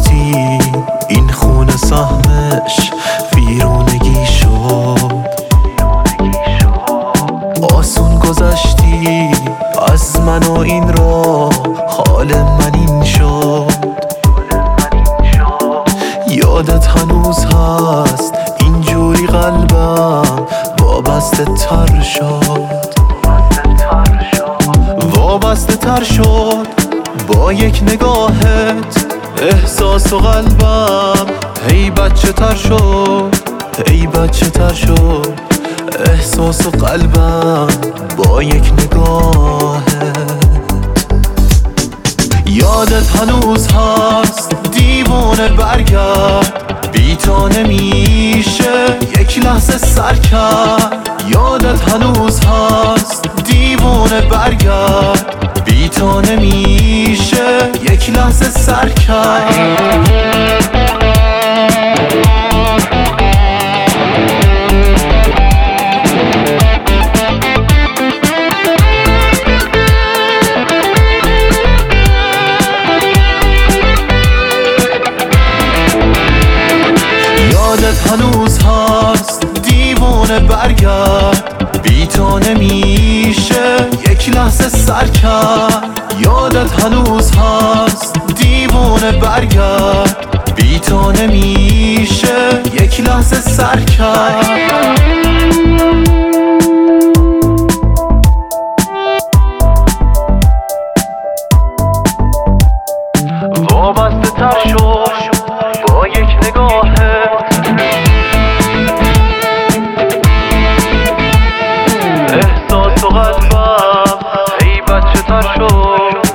گفتی این خونه سهمش ویرونگی شد، آسون گذشتی از من و این را حال من این شد. یادت هنوز هست اینجوری قلبم وابسته تر شد، وابسته تر شد با یک نگاهت. احساس و قلبم هی بچه تر شد، هی بچه تر شد. احساس و قلبم با یک نگاهت. یادت هنوز هست دیوانه برگرد، بی تو نمیشه یک لحظه سر کرد. یادت هنوز هست دیوانه برگرد، بی تو نمیشه یک لحظه سر کرد. یادت هنوز هست دیوانه برگرد، بی تو نمیشه یک لحظه سر کرد. یادت هنوز هست دیوانه برگرد، بی تو نمیشه یک لحظه سر کرد. وابسته تر شد با یک نگاهت. احساس و قلبم ای بچه تر شد.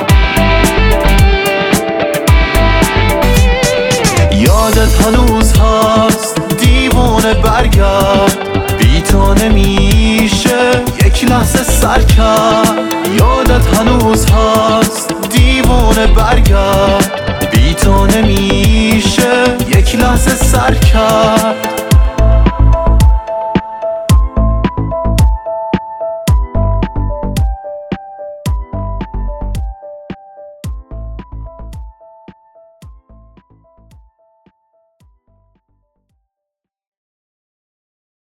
یادت هنوز هست دیوانه برگرد، بی تو نمیشه یک لحظه سر کرد. یادت هنوز هست دیوانه برگرد، بی تو نمیشه یک لحظه سر کرد.